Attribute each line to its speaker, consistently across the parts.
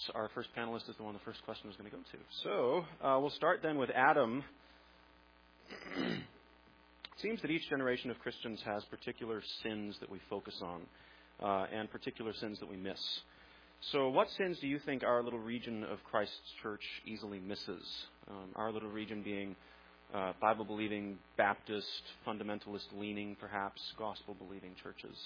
Speaker 1: Our first panelist is the one the first question is going to go to. So we'll start then with Adam. It seems that each generation of Christians has particular sins that we focus on and particular sins that we miss. So what sins do you think our little region of Christ's church easily misses? Our little region being Bible-believing, Baptist, fundamentalist-leaning, perhaps, gospel-believing churches.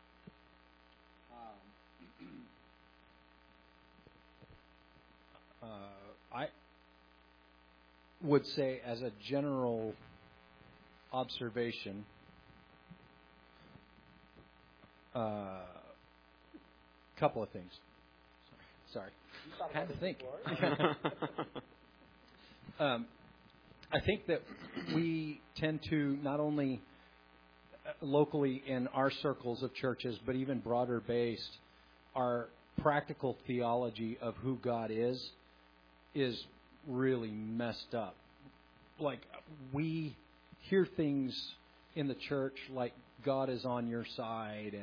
Speaker 2: I would say, as a general observation, couple of things. Sorry. I had to think. I think that we tend to, not only locally in our circles of churches, but even broader based, our practical theology of who God is really messed up. Like, we hear things in the church like God is on your side,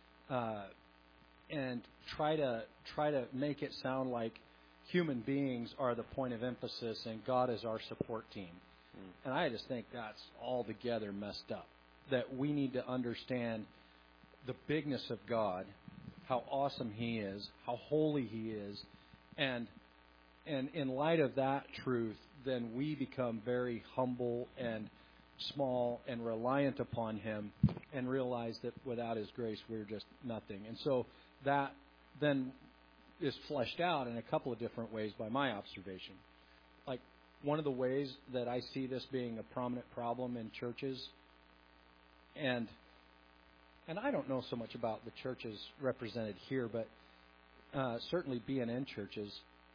Speaker 2: and try to make it sound like human beings are the point of emphasis and God is our support team. And I just think that's altogether messed up. That we need to understand the bigness of God, how awesome He is, how holy He is, and in light of that truth, then we become very humble and small and reliant upon Him, and realize that without His grace we're just nothing. And so that then is fleshed out in a couple of different ways by my observation. Like, one of the ways that I see this being a prominent problem in churches, and I don't know so much about the churches represented here, but certainly BNN churches,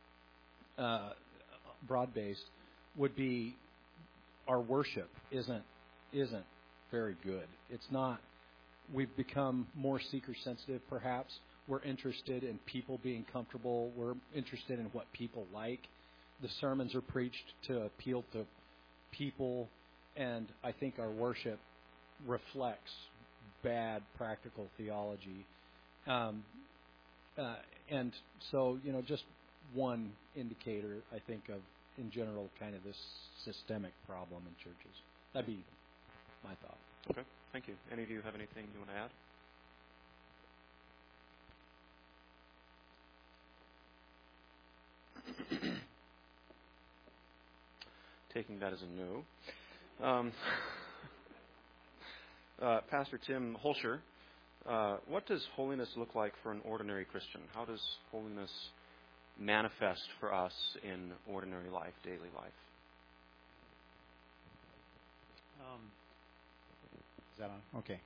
Speaker 2: broad-based, would be our worship isn't very good. It's not. We've become more seeker-sensitive, perhaps. We're interested in people being comfortable. We're interested in what people like. The sermons are preached to appeal to people, and I think our worship reflects bad practical theology. And so, just one indicator, I think, of, in general, kind of this systemic problem in churches. That'd be my thought.
Speaker 1: Okay, thank you. Any of you have anything you want to add? Taking that as a no. Pastor Tim Holscher, what does holiness look like for an ordinary Christian? How does holiness manifest for us in ordinary life, daily life?
Speaker 3: Is that on? Okay.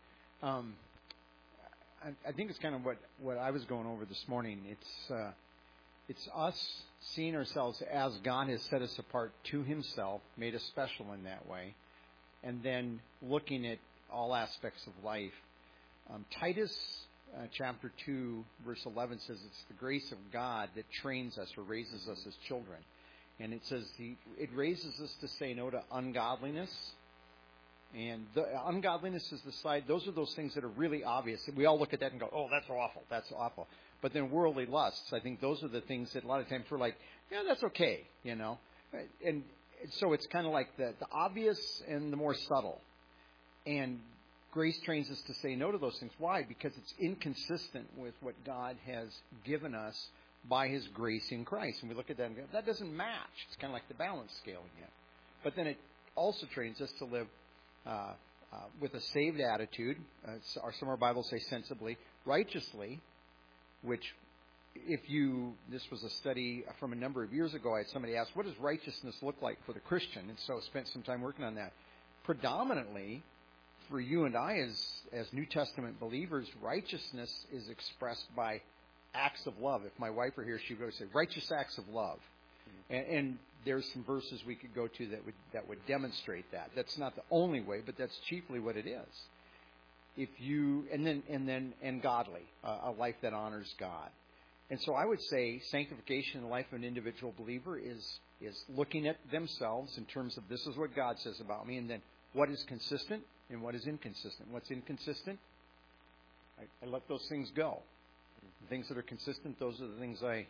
Speaker 3: I think it's kind of what I was going over this morning. It's us seeing ourselves as God has set us apart to Himself, made us special in that way, and then looking at all aspects of life. Titus chapter 2, verse 11 says it's the grace of God that trains us or raises us as children. And it says it raises us to say no to ungodliness. And the ungodliness is the side, those are those things that are really obvious. We all look at that and go, oh, that's awful, that's awful. But then worldly lusts, I think those are the things that a lot of times we're like, yeah, that's okay, And so it's kind of like the obvious and the more subtle. And grace trains us to say no to those things. Why? Because it's inconsistent with what God has given us by His grace in Christ. And we look at that and go, that doesn't match. It's kind of like the balance scale again. But then it also trains us to live with a saved attitude, or some of our Bibles say sensibly, righteously, which this was a study from a number of years ago. I had somebody ask, what does righteousness look like for the Christian? And so I spent some time working on that. Predominantly, for you and I as New Testament believers, righteousness is expressed by acts of love. If my wife were here, she would say, righteous acts of love. And there's some verses we could go to that would demonstrate that. That's not the only way, but that's chiefly what it is. And godly, a life that honors God. And so I would say sanctification in the life of an individual believer is looking at themselves in terms of this is what God says about me, and then what is consistent and what is inconsistent. What's inconsistent, I let those things go. The things that are consistent, those are the things I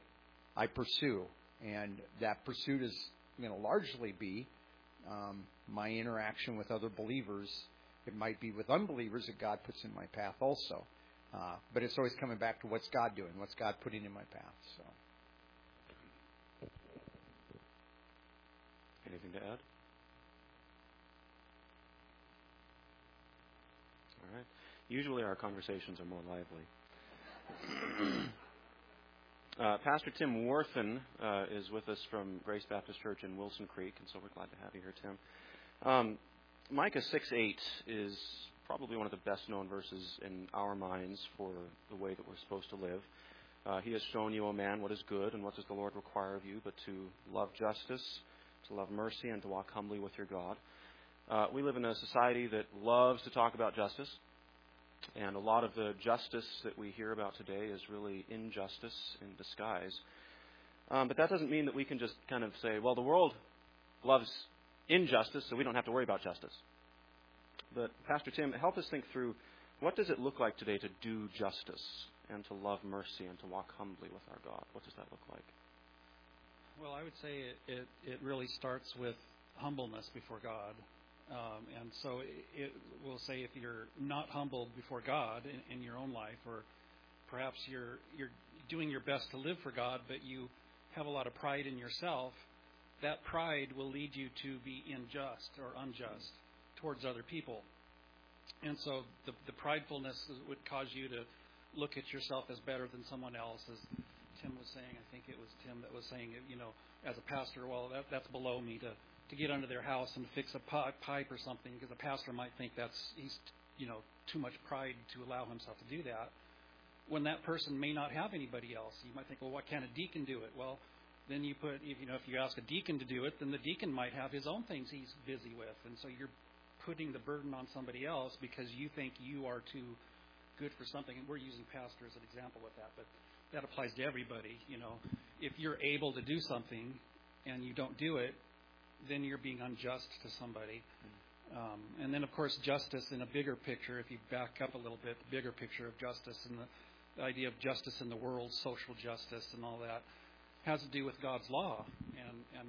Speaker 3: I pursue. And that pursuit is going to largely be my interaction with other believers. It might be with unbelievers that God puts in my path also. But it's always coming back to what's God doing, what's God putting in my path. So,
Speaker 1: anything to add? All right. Usually our conversations are more lively. Pastor Tim Warthen is with us from Grace Baptist Church in Wilson Creek, and so we're glad to have you here, Tim. Micah 6:8 is probably one of the best-known verses in our minds for the way that we're supposed to live. He has shown you, O man, what is good, and what does the Lord require of you, but to love justice, to love mercy, and to walk humbly with your God. We live in a society that loves to talk about justice. And a lot of the justice that we hear about today is really injustice in disguise. But that doesn't mean that we can just kind of say, well, the world loves injustice, so we don't have to worry about justice. But Pastor Tim, help us think through, what does it look like today to do justice and to love mercy and to walk humbly with our God? What does that look like?
Speaker 4: Well, I would say it really starts with humbleness before God. And so it will say if you're not humbled before God in your own life, or perhaps you're doing your best to live for God, but you have a lot of pride in yourself, that pride will lead you to be unjust towards other people. And so the pridefulness would cause you to look at yourself as better than someone else. As Tim was saying, I think it was Tim that was saying, as a pastor, well, that's below me to get under their house and fix a pipe or something, because a pastor might think he's too much pride to allow himself to do that, when that person may not have anybody else. You might think, well, why can't a deacon do it? Well, then if you ask a deacon to do it, then the deacon might have his own things he's busy with, and so you're putting the burden on somebody else because you think you are too good for something. And we're using pastor as an example with that, but that applies to everybody. If you're able to do something and you don't do it, then you're being unjust to somebody. And then, of course, justice in a bigger picture, if you back up a little bit, the bigger picture of justice and the idea of justice in the world, social justice and all that, has to do with God's law and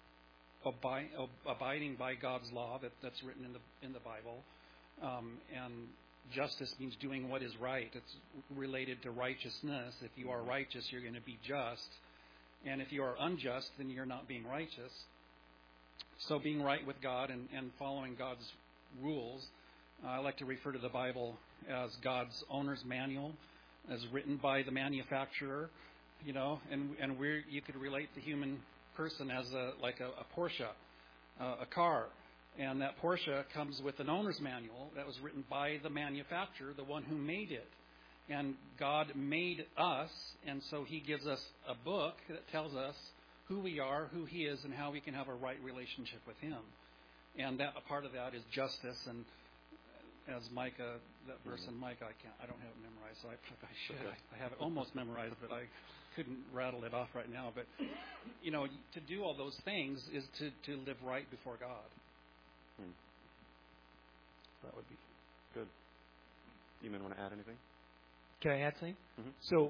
Speaker 4: abiding by God's law that's written in the Bible. And justice means doing what is right. It's related to righteousness. If you are righteous, you're going to be just. And if you are unjust, then you're not being righteous. So being right with God and following God's rules, I like to refer to the Bible as God's owner's manual, as written by the manufacturer, and you could relate the human person as a Porsche, a car. And that Porsche comes with an owner's manual that was written by the manufacturer, the one who made it. And God made us, and so He gives us a book that tells us who we are, who He is, and how we can have a right relationship with Him. And that a part of that is justice. And as Micah, that verse in Micah, I don't have it memorized, so I should.
Speaker 1: Okay.
Speaker 4: I have it almost memorized, but I couldn't rattle it off right now. But to do all those things is to live right before God.
Speaker 1: That would be good. You may want to add anything?
Speaker 5: Can I add something?
Speaker 1: Mm-hmm.
Speaker 5: So,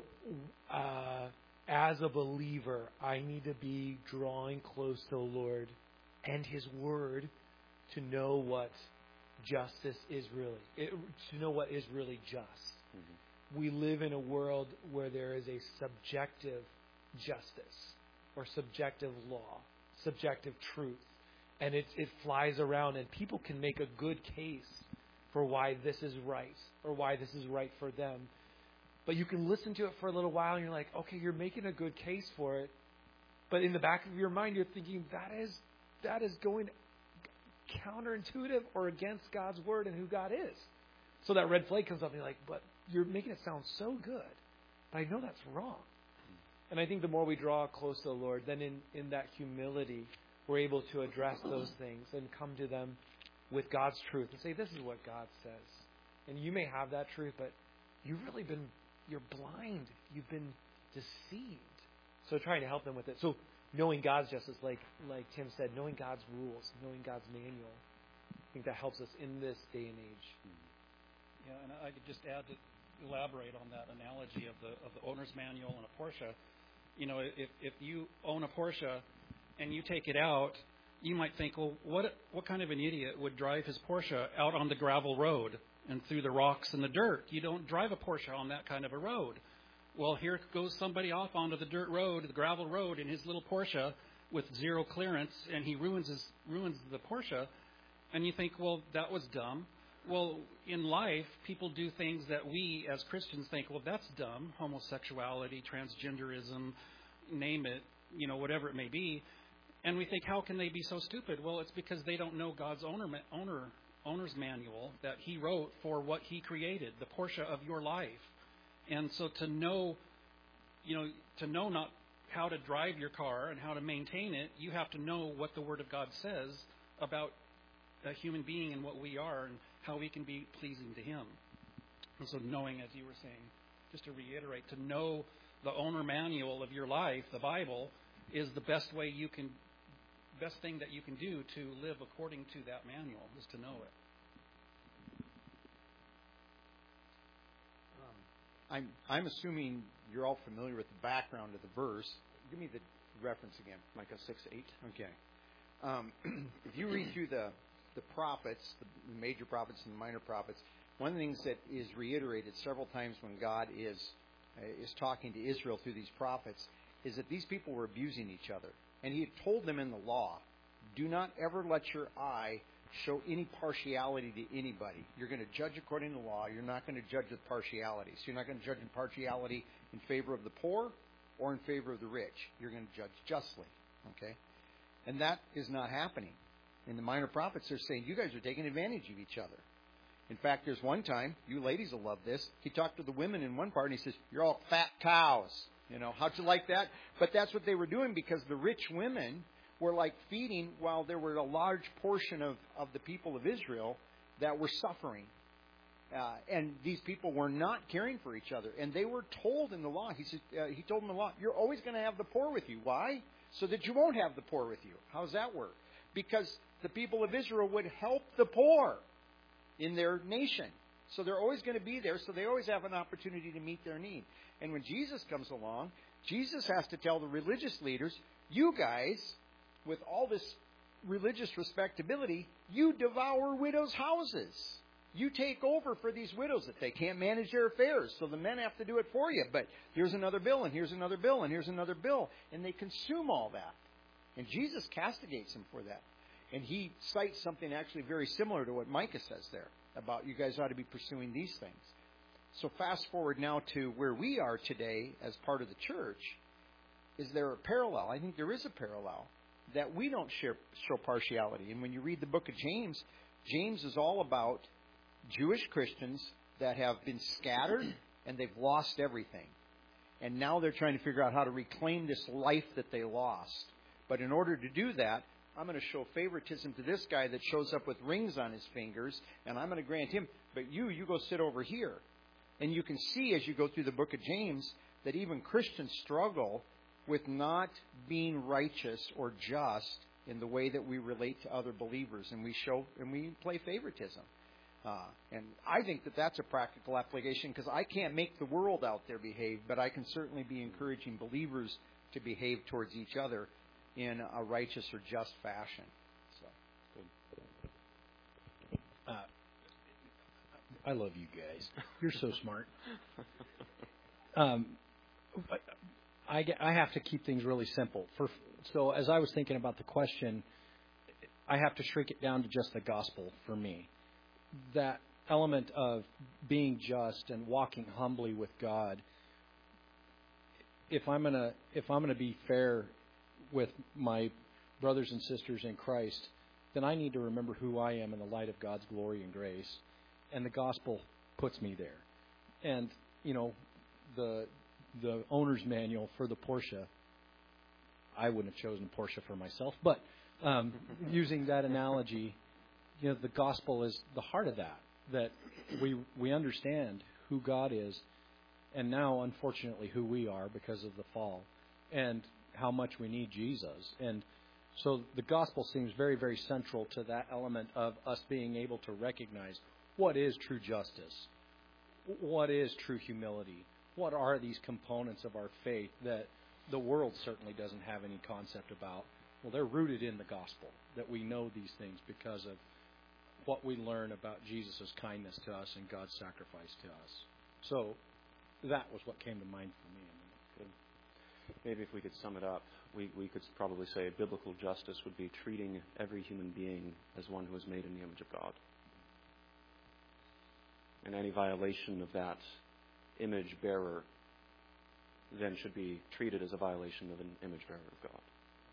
Speaker 5: as a believer, I need to be drawing close to the Lord and His Word to know what justice is really, to know what is really just. Mm-hmm. We live in a world where there is a subjective justice or subjective law, subjective truth, and it flies around, and people can make a good case for why this is right or why this is right for them. But you can listen to it for a little while and you're like, okay, you're making a good case for it. But in the back of your mind, you're thinking that is going counterintuitive or against God's Word and who God is. So that red flag comes up and you're like, but you're making it sound so good. But I know that's wrong. And I think the more we draw close to the Lord, then in that humility, we're able to address those things and come to them with God's truth and say, this is what God says. And you may have that truth, but you're blind. You've been deceived. So trying to help them with it. So knowing God's justice, like Tim said, knowing God's rules, knowing God's manual, I think that helps us in this day and age.
Speaker 4: Yeah, and I could just elaborate on that analogy of the owner's manual and a Porsche. You know, if you own a Porsche and you take it out, you might think, well, what kind of an idiot would drive his Porsche out on the gravel road and through the rocks and the dirt? You don't drive a Porsche on that kind of a road. Well, here goes somebody off onto the dirt road, the gravel road, in his little Porsche with zero clearance, and he ruins the Porsche. And you think, well, that was dumb. Well, in life, people do things that we as Christians think, well, that's dumb. Homosexuality, transgenderism, name it, you know, whatever it may be. And we think, how can they be so stupid? Well, it's because they don't know God's owner's manual that He wrote for what He created, the Porsche of your life. And so to know not how to drive your car and how to maintain it, you have to know what the Word of God says about a human being and what we are and how we can be pleasing to Him. And so knowing, as you were saying, just to reiterate, to know the owner manual of your life, the Bible, is the best thing that you can do to live according to that manual, is to know it.
Speaker 3: I'm assuming you're all familiar with the background of the verse. Give me the reference again.
Speaker 1: Micah 6:8.
Speaker 3: Okay. If you read through the prophets, the major prophets and the minor prophets, one of the things that is reiterated several times when God is talking to Israel through these prophets is that these people were abusing each other. And He had told them in the law, do not ever let your eye show any partiality to anybody. You're going to judge according to law. You're not going to judge with partiality. So you're not going to judge in partiality in favor of the poor or in favor of the rich. You're going to judge justly. Okay? And that is not happening. In the minor prophets, they're saying, you guys are taking advantage of each other. In fact, there's one time, you ladies will love this, he talked to the women in one part and he says, you're all fat cows. You know, how'd you like that? But that's what they were doing because the rich women were like feeding while there were a large portion of the people of Israel that were suffering. And these people were not caring for each other. And they were told in the law, he told them in the law, you're always going to have the poor with you. Why? So that you won't have the poor with you. How does that work? Because the people of Israel would help the poor in their nation. So they're always going to be there, so they always have an opportunity to meet their need. And when Jesus comes along, Jesus has to tell the religious leaders, you guys, with all this religious respectability, you devour widows' houses. You take over for these widows that they can't manage their affairs, so the men have to do it for you. But here's another bill, and here's another bill, and here's another bill. And they consume all that. And Jesus castigates them for that. And He cites something actually very similar to what Micah says there, about you guys ought to be pursuing these things. So fast forward now to where we are today as part of the church. Is there a parallel? I think there is a parallel, that we don't show partiality. And when you read the book of James, James is all about Jewish Christians that have been scattered and they've lost everything. And now they're trying to figure out how to reclaim this life that they lost. But in order to do that, I'm going to show favoritism to this guy that shows up with rings on his fingers, and I'm going to grant him, but you go sit over here. And you can see as you go through the book of James that even Christians struggle with not being righteous or just in the way that we relate to other believers, and we play favoritism. And I think that that's a practical application because I can't make the world out there behave, but I can certainly be encouraging believers to behave towards each other in a righteous or just fashion. So,
Speaker 2: I love you guys. You're so smart. I have to keep things really simple. So as I was thinking about the question, I have to shrink it down to just the gospel for me. That element of being just and walking humbly with God. If I'm gonna be fair with my brothers and sisters in Christ, then I need to remember who I am in the light of God's glory and grace. And the gospel puts me there. And, you know, the owner's manual for the Porsche, I wouldn't have chosen Porsche for myself, but using that analogy, you know, the gospel is the heart of that we understand who God is, and now, unfortunately, who we are because of the fall, and how much we need Jesus. And so the gospel seems very, very central to that element of us being able to recognize what is true justice, what is true humility, what are these components of our faith that the world certainly doesn't have any concept about. Well, they're rooted in the gospel, that we know these things because of what we learn about Jesus' kindness to us and God's sacrifice to us. So that was what came to mind for me.
Speaker 1: Maybe if we could sum it up, we could probably say biblical justice would be treating every human being as one who is made in the image of God. And any violation of that image bearer then should be treated as a violation of an image bearer of God.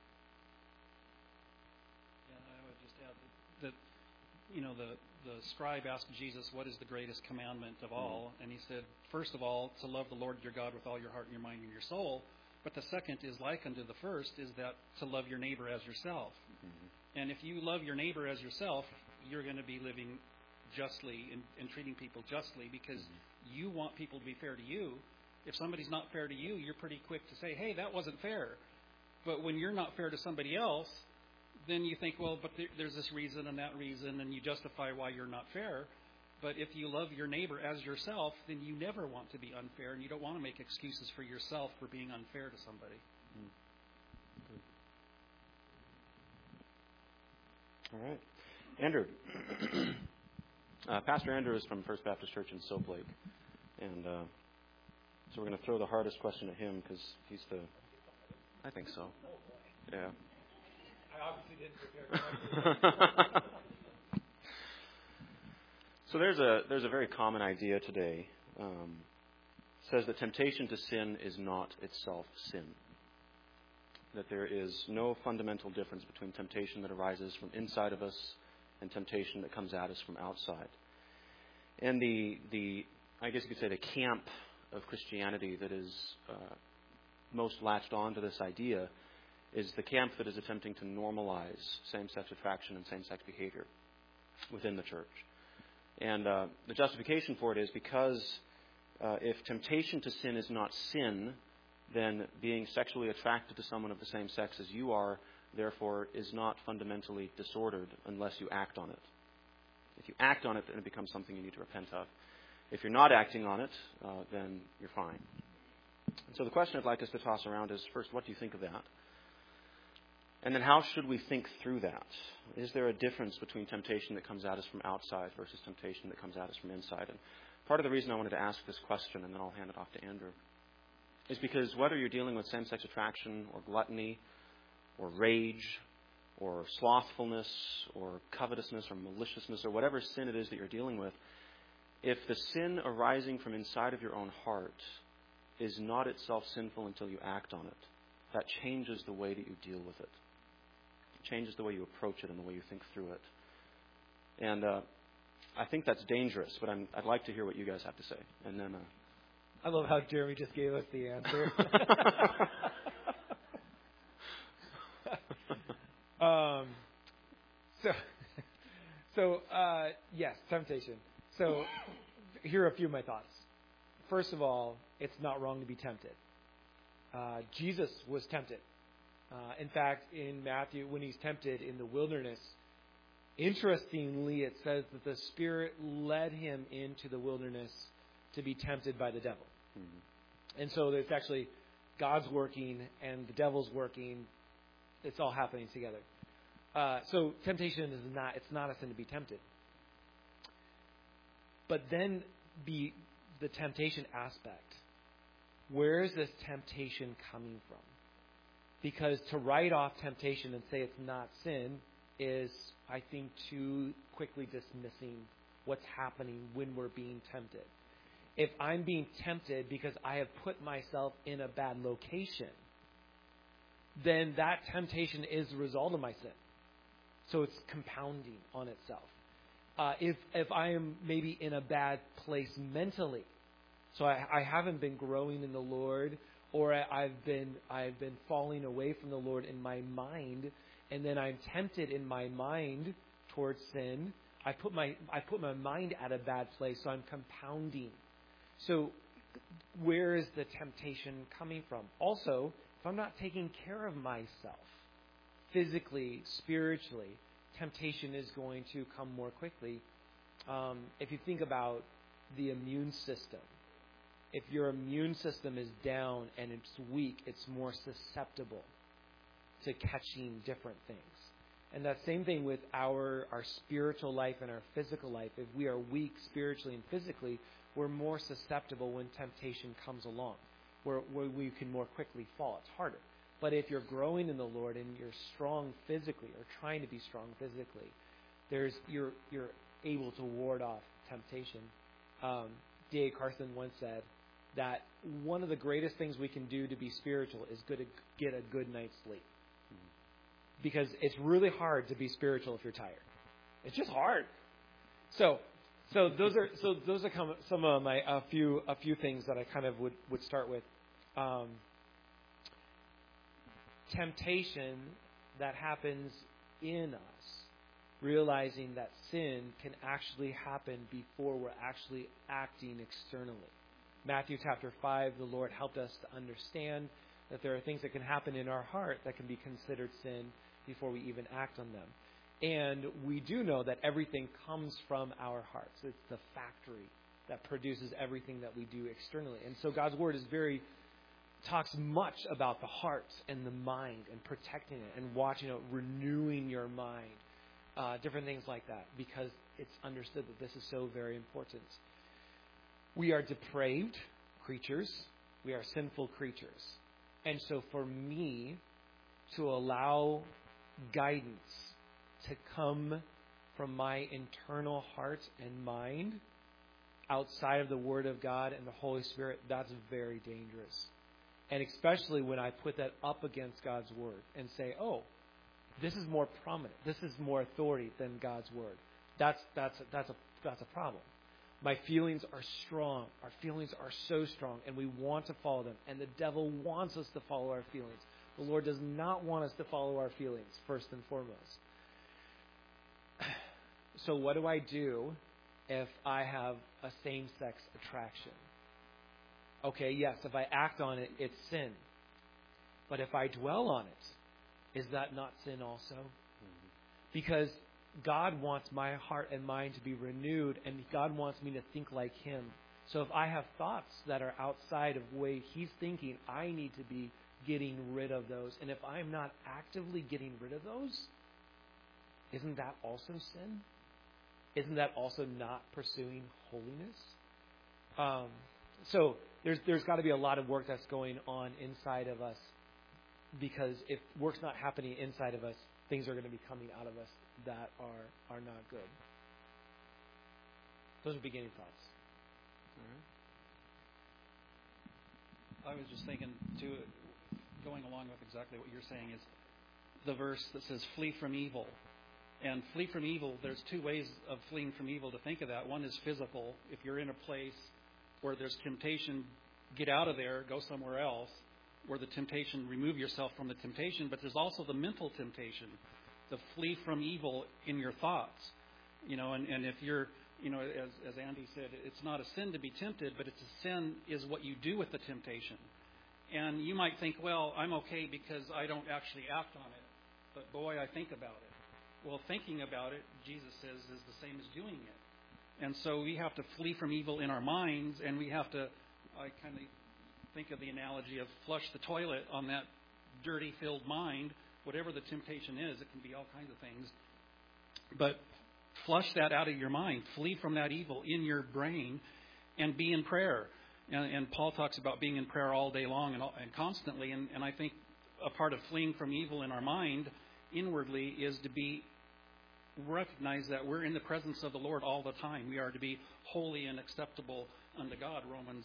Speaker 4: And I would just add that the scribe asked Jesus, what is the greatest commandment of all? And he said, first of all, to love the Lord your God with all your heart and your mind and your soul. But the second is like unto the first, is that to love your neighbor as yourself. Mm-hmm. And if you love your neighbor as yourself, you're going to be living justly and treating people justly because you want people to be fair to you. If somebody's not fair to you, you're pretty quick to say, hey, that wasn't fair. But when you're not fair to somebody else, then you think, well, but there's this reason and that reason, and you justify why you're not fair. But if you love your neighbor as yourself, then you never want to be unfair, and you don't want to make excuses for yourself for being unfair to somebody.
Speaker 1: All right. Andrew. Pastor Andrew is from First Baptist Church in Soap Lake. And so we're going to throw the hardest question at him because he's the... I think so. Yeah.
Speaker 5: I obviously didn't prepare.
Speaker 1: So there's a very common idea today. Says that temptation to sin is not itself sin. That there is no fundamental difference between temptation that arises from inside of us and temptation that comes at us from outside. And the I guess you could say the camp of Christianity that is most latched on to this idea is the camp that is attempting to normalize same-sex attraction and same-sex behavior within the church. And the justification for it is because if temptation to sin is not sin, then being sexually attracted to someone of the same sex as you are, therefore, is not fundamentally disordered unless you act on it. If you act on it, then it becomes something you need to repent of. If you're not acting on it, then you're fine. And so the question I'd like us to toss around is, first, what do you think of that? And then how should we think through that? Is there a difference between temptation that comes at us from outside versus temptation that comes at us from inside? And part of the reason I wanted to ask this question, and then I'll hand it off to Andrew, is because whether you're dealing with same-sex attraction or gluttony or rage or slothfulness or covetousness or maliciousness or whatever sin it is that you're dealing with, if the sin arising from inside of your own heart is not itself sinful until you act on it, that changes the way that you deal with it. It changes the way you approach it and the way you think through it. And I think that's dangerous, but I'd like to hear what you guys have to say. And then,
Speaker 5: I love how Jeremy just gave us the answer. Yes, temptation. So here are a few of my thoughts. First of all, it's not wrong to be tempted. Jesus was tempted. In fact, in Matthew, when he's tempted in the wilderness, interestingly, it says that the Spirit led him into the wilderness to be tempted by the devil. Mm-hmm. And so it's actually God's working and the devil's working. It's all happening together. So temptation is not a sin to be tempted. But then the temptation aspect. Where is this temptation coming from? Because to write off temptation and say it's not sin is, I think, too quickly dismissing what's happening when we're being tempted. If I'm being tempted because I have put myself in a bad location, then that temptation is the result of my sin. So it's compounding on itself. If I am maybe in a bad place mentally, so I haven't been growing in the Lord, or I've been falling away from the Lord in my mind, and then I'm tempted in my mind towards sin. I put my mind at a bad place, so I'm compounding. So where is the temptation coming from? Also, if I'm not taking care of myself physically, spiritually, temptation is going to come more quickly. If you think about the immune system, if your immune system is down and it's weak, it's more susceptible to catching different things. And that same thing with our spiritual life and our physical life. If we are weak spiritually and physically, we're more susceptible when temptation comes along, where we can more quickly fall. It's harder. But if you're growing in the Lord and you're strong physically, or trying to be strong physically, you're able to ward off temptation. D.A. Carson once said that one of the greatest things we can do to be spiritual is to get a good night's sleep. Because it's really hard to be spiritual if you're tired. It's just hard. So those are some of my a few things that I kind of would start with. Temptation that happens in us, realizing that sin can actually happen before we're actually acting externally. Matthew chapter 5, the Lord helped us to understand that there are things that can happen in our heart that can be considered sin before we even act on them. And we do know that everything comes from our hearts. It's the factory that produces everything that we do externally. And so God's Word talks much about the heart and the mind and protecting it and watching it, renewing your mind, different things like that, because it's understood that this is so very important. We are depraved creatures. We are sinful creatures. And so for me to allow guidance to come from my internal heart and mind outside of the Word of God and the Holy Spirit, that's very dangerous. And especially when I put that up against God's Word and say, oh, this is more prominent. This is more authority than God's Word. That's a problem. My feelings are strong. Our feelings are so strong, and we want to follow them. And the devil wants us to follow our feelings. The Lord does not want us to follow our feelings, first and foremost. So what do I do if I have a same-sex attraction? Okay, yes, if I act on it, it's sin. But if I dwell on it, is that not sin also? Because God wants my heart and mind to be renewed, and God wants me to think like Him. So if I have thoughts that are outside of the way He's thinking, I need to be getting rid of those. And if I'm not actively getting rid of those, isn't that also sin? Isn't that also not pursuing holiness? So there's got to be a lot of work that's going on inside of us, because if work's not happening inside of us, things are going to be coming out of us that are not good. Those are beginning thoughts.
Speaker 4: I was just thinking, too, going along with exactly what you're saying, is the verse that says, flee from evil. And flee from evil, there's two ways of fleeing from evil to think of that. One is physical. If you're in a place where there's temptation, get out of there, go somewhere else. Where the temptation, remove yourself from the temptation. But there's also the mental temptation, to flee from evil in your thoughts. And if you're, as Andy said, it's not a sin to be tempted, but it's a sin is what you do with the temptation. And you might think, well, I'm okay because I don't actually act on it. But boy, I think about it. Well, thinking about it, Jesus says, is the same as doing it. And so we have to flee from evil in our minds, and we have to, I kind of think of the analogy of flush the toilet on that dirty, filled mind. Whatever the temptation is, it can be all kinds of things. But flush that out of your mind. Flee from that evil in your brain and be in prayer. And Paul talks about being in prayer all day long and constantly. And I think a part of fleeing from evil in our mind inwardly is to recognize that we're in the presence of the Lord all the time. We are to be holy and acceptable unto God, Romans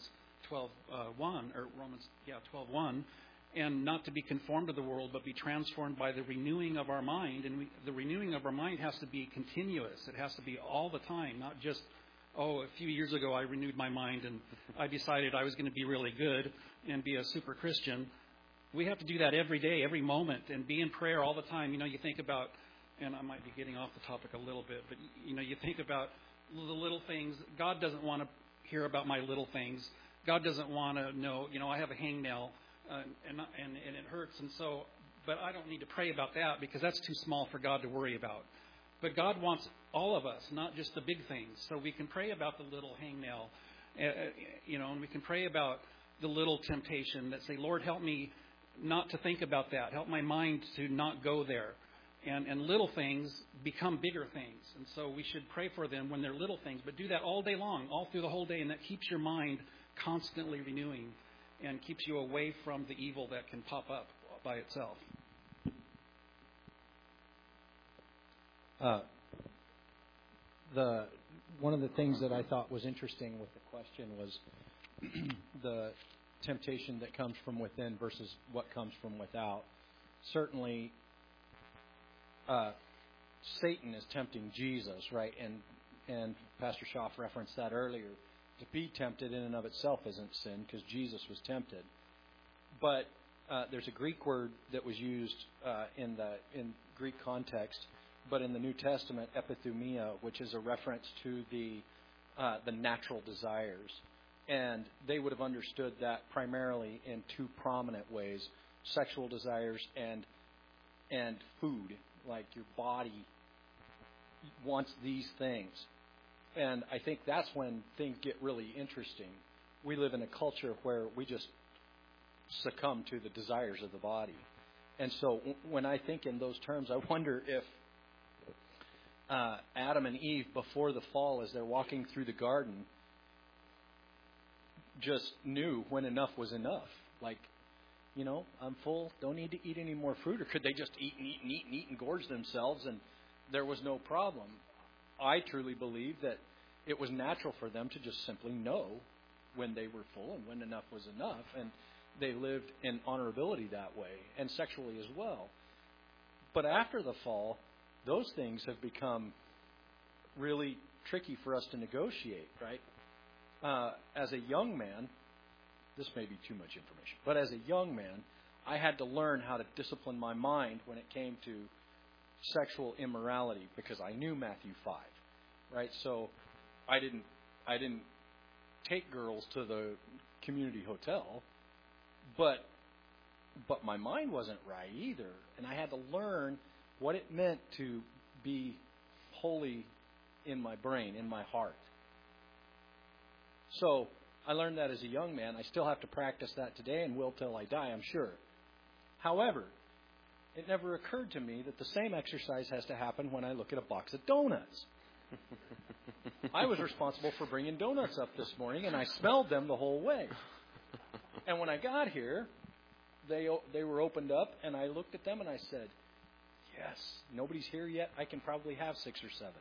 Speaker 4: 12:1, and not to be conformed to the world, but be transformed by the renewing of our mind. And the renewing of our mind has to be continuous. It has to be all the time, not just, a few years ago I renewed my mind and I decided I was going to be really good and be a super Christian. We have to do that every day, every moment, and be in prayer all the time. You think about, and I might be getting off the topic a little bit, but you think about the little things. God doesn't want to hear about my little things. God doesn't want to know, I have a hangnail and it hurts, and so, but I don't need to pray about that because that's too small for God to worry about. But God wants all of us, not just the big things. So we can pray about the little hangnail And we can pray about the little temptation that say, Lord, help me not to think about that. Help my mind to not go there. And little things become bigger things. And so we should pray for them when they're little things, but do that all day long, all through the whole day, and that keeps your mind constantly renewing and keeps you away from the evil that can pop up by itself.
Speaker 2: One of the things that I thought was interesting with the question was the temptation that comes from within versus what comes from without. Certainly, Satan is tempting Jesus, right? And Pastor Schaff referenced that earlier. To be tempted in and of itself isn't sin because Jesus was tempted. But there's a Greek word that was used in Greek context, but in the New Testament, epithumia, which is a reference to the natural desires. And they would have understood that primarily in two prominent ways: sexual desires and food. Like your body wants these things. And I think that's when things get really interesting. We live in a culture where we just succumb to the desires of the body. And so when I think in those terms, I wonder if Adam and Eve, before the fall, as they're walking through the garden, just knew when enough was enough. Like, I'm full, don't need to eat any more fruit. Or could they just eat and eat and eat and eat and gorge themselves and there was no problem? I truly believe that it was natural for them to just simply know when they were full and when enough was enough. And they lived in honorability that way, and sexually as well. But after the fall, those things have become really tricky for us to negotiate, right? As a young man, this may be too much information, but as a young man, I had to learn how to discipline my mind when it came to sexual immorality because I knew Matthew 5, right? So I didn't take girls to the community hotel, but my mind wasn't right either, and I had to learn what it meant to be holy in my brain, in my heart. So I learned that as a young man. I still have to practice that today and will till I die, I'm sure. However, it never occurred to me that the same exercise has to happen when I look at a box of donuts. I was responsible for bringing donuts up this morning, and I smelled them the whole way. And when I got here, they were opened up, and I looked at them and I said, yes, nobody's here yet. I can probably have 6 or 7.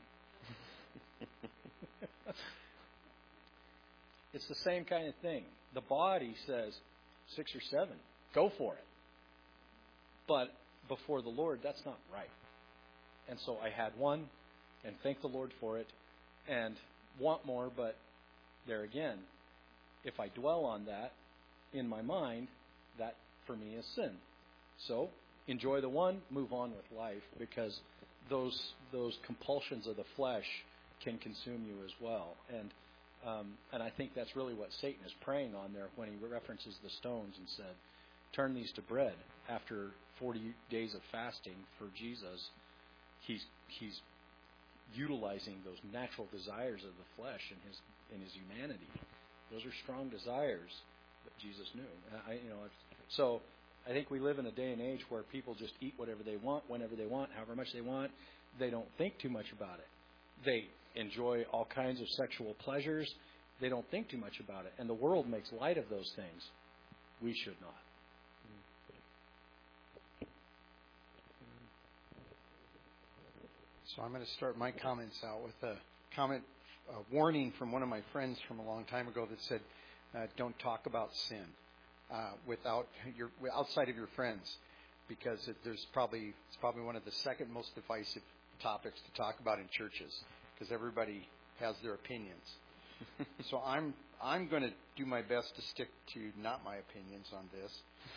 Speaker 2: It's the same kind of thing. The body says 6 or 7, go for it. But before the Lord, that's not right. And so I had one, and thank the Lord for it, and want more, but there again, if I dwell on that in my mind, that for me is sin. So enjoy the one, move on with life, because those compulsions of the flesh can consume you as well. And I think that's really what Satan is preying on there when he references the stones and said, turn these to bread. After 40 days of fasting for Jesus, he's utilizing those natural desires of the flesh in his humanity. Those are strong desires that Jesus knew. So I think we live in a day and age where people just eat whatever they want, whenever they want, however much they want. They don't think too much about it. They enjoy all kinds of sexual pleasures. They don't think too much about it. And the world makes light of those things. We should not.
Speaker 3: So I'm going to start my comments out with a warning from one of my friends from a long time ago that said, don't talk about sin outside of your friends, because it's probably one of the second most divisive topics to talk about in churches, because everybody has their opinions. So I'm going to do my best to stick to not my opinions on this.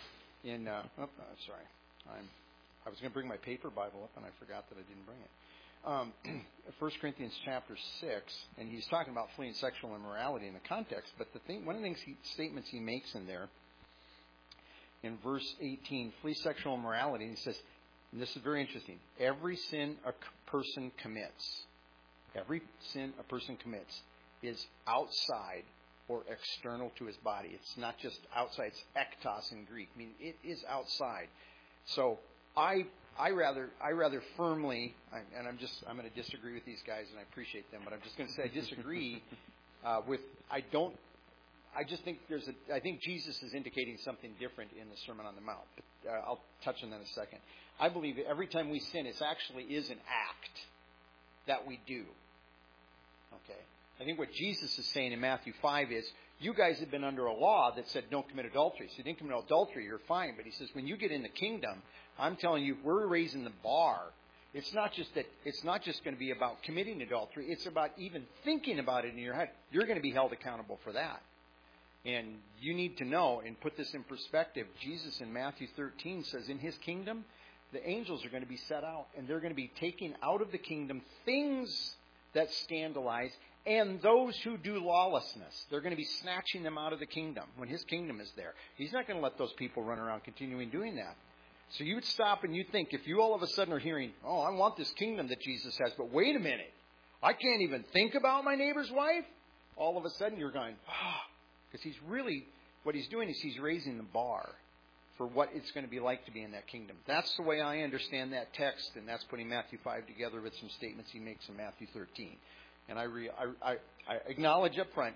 Speaker 3: I was going to bring my paper Bible up, and I forgot that I didn't bring it. 1 Corinthians chapter 6, and he's talking about fleeing sexual immorality in the context, but one of the statements he makes in there, in verse 18, flee sexual immorality, and he says, and this is very interesting, every sin a person commits is outside or external to his body. It's not just outside. It's ektos in Greek. I mean, it is outside. So I rather firmly, and I'm going to disagree with these guys, and I appreciate them, but I'm just going to say I disagree with. I just think I think Jesus is indicating something different in the Sermon on the Mount. But, I'll touch on that in a second. I believe every time we sin, it actually is an act that we do. Okay. I think what Jesus is saying in Matthew 5 is, you guys have been under a law that said don't commit adultery. So you didn't commit adultery, you're fine. But he says, when you get in the kingdom, I'm telling you, we're raising the bar. It's not just going to be about committing adultery. It's about even thinking about it in your head. You're going to be held accountable for that. And you need to know and put this in perspective. Jesus in Matthew 13 says, in his kingdom, the angels are going to be set out, and they're going to be taking out of the kingdom things that scandalize, and those who do lawlessness. They're going to be snatching them out of the kingdom when his kingdom is there. He's not going to let those people run around continuing doing that. So you would stop and you think, if you all of a sudden are hearing, oh, I want this kingdom that Jesus has, but wait a minute, I can't even think about my neighbor's wife? All of a sudden you're going, because he's really, what he's doing is he's raising the bar for what it's going to be like to be in that kingdom. That's the way I understand that text, and that's putting Matthew 5 together with some statements he makes in Matthew 13. And I acknowledge up front,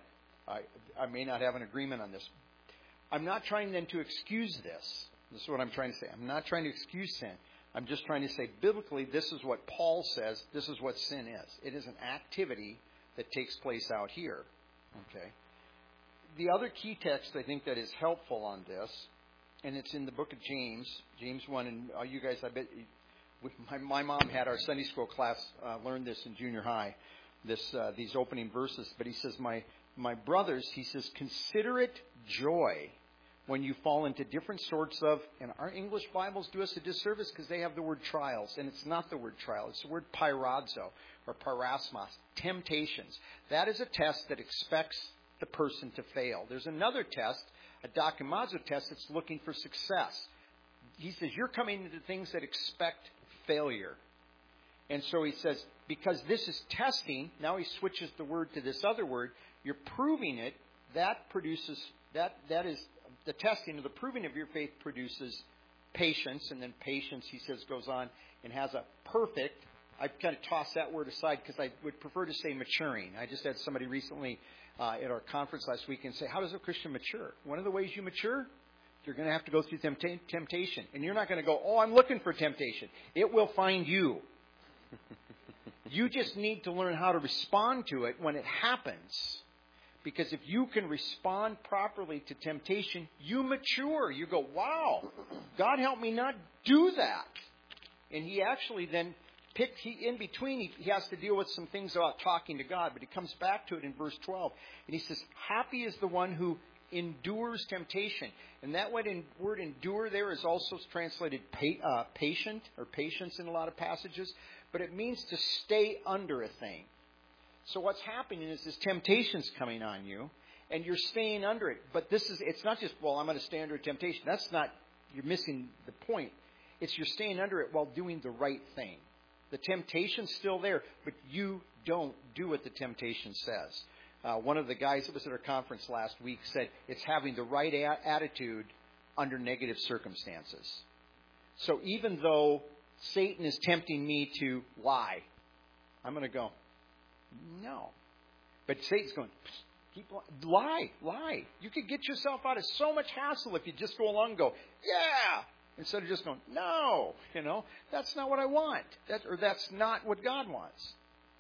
Speaker 3: I may not have an agreement on this. I'm not trying then to excuse this. This is what I'm trying to say. I'm not trying to excuse sin. I'm just trying to say, biblically, this is what Paul says. This is what sin is. It is an activity that takes place out here. Okay. The other key text I think that is helpful on this, and it's in the book of James, James 1, and you guys, I bet, my mom had our Sunday school class learn this in junior high, these opening verses. But he says, my brothers, he says, consider it joy when you fall into different sorts of, and our English Bibles do us a disservice because they have the word trials, and it's not the word trial, it's the word pyrazo, or parasmos, temptations. That is a test that expects the person to fail. There's another test, a dokimazo test, that's looking for success. He says, you're coming into things that expect failure. And so he says, because this is testing, now he switches the word to this other word, you're proving it, that produces, that is, the testing or the proving of your faith produces patience, and then patience, he says, goes on and has a perfect, I've kind of tossed that word aside because I would prefer to say maturing. I just had somebody recently at our conference last week and say, how does a Christian mature? One of the ways you mature, you're going to have to go through temptation. And you're not going to go, oh, I'm looking for temptation. It will find you. You just need to learn how to respond to it when it happens. Because if you can respond properly to temptation, you mature. You go, wow, God help me not do that. And he actually then in between, he has to deal with some things about talking to God, but he comes back to it in verse 12. And he says, happy is the one who endures temptation. And that word endure there is also translated patient or patience in a lot of passages, but it means to stay under a thing. So what's happening is this temptation's coming on you, and you're staying under it. But it's not just, well, I'm going to stay under a temptation. That's not, you're missing the point. It's you're staying under it while doing the right thing. The temptation's still there, but you don't do what the temptation says. One of the guys that was at our conference last week said it's having the right attitude under negative circumstances. So even though Satan is tempting me to lie, I'm going to go, no. But Satan's going, lie. You could get yourself out of so much hassle if you just go along and go, yeah, instead of just going, no, that's not what I want. That's not what God wants.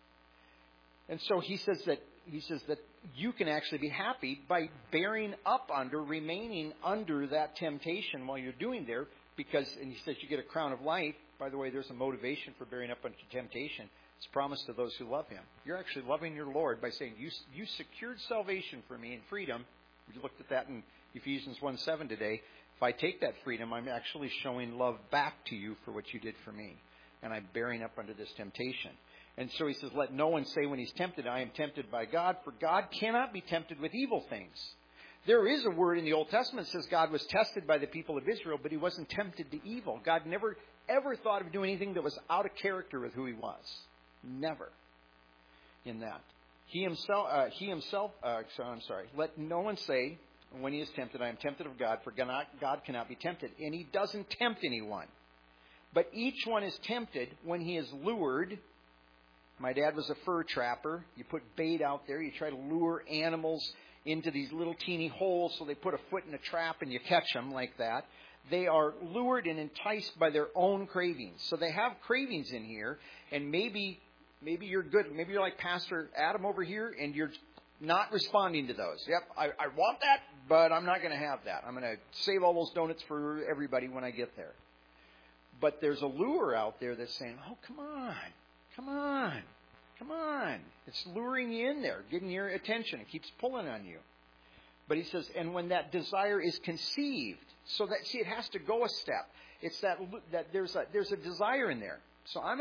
Speaker 3: And so he says that you can actually be happy by bearing up under, remaining under that temptation while you're doing there, because, and he says you get a crown of life. By the way, there's a motivation for bearing up under temptation. It's promised to those who love him. You're actually loving your Lord by saying, you secured salvation for me and freedom. We looked at that in Ephesians 1:7 today. If I take that freedom, I'm actually showing love back to you for what you did for me. And I'm bearing up under this temptation. And so he says, let no one say when he's tempted, I am tempted by God, for God cannot be tempted with evil things. There is a word in the Old Testament that says God was tested by the people of Israel, but he wasn't tempted to evil. God never, ever thought of doing anything that was out of character with who he was. Never in that. Let no one say when he is tempted, I am tempted of God, for God cannot be tempted. And he doesn't tempt anyone. But each one is tempted when he is lured. My dad was a fur trapper. You put bait out there. You try to lure animals into these little teeny holes so they put a foot in a trap and you catch them like that. They are lured and enticed by their own cravings. So they have cravings in here, and maybe you're good. Maybe you're like Pastor Adam over here, and you're not responding to those. Yep, I want that, but I'm not going to have that. I'm going to save all those donuts for everybody when I get there. But there's a lure out there that's saying, oh, come on. It's luring you in there, getting your attention. It keeps pulling on you. But he says, and when that desire is conceived, so that, see, it has to go a step. It's that there's a desire in there. So I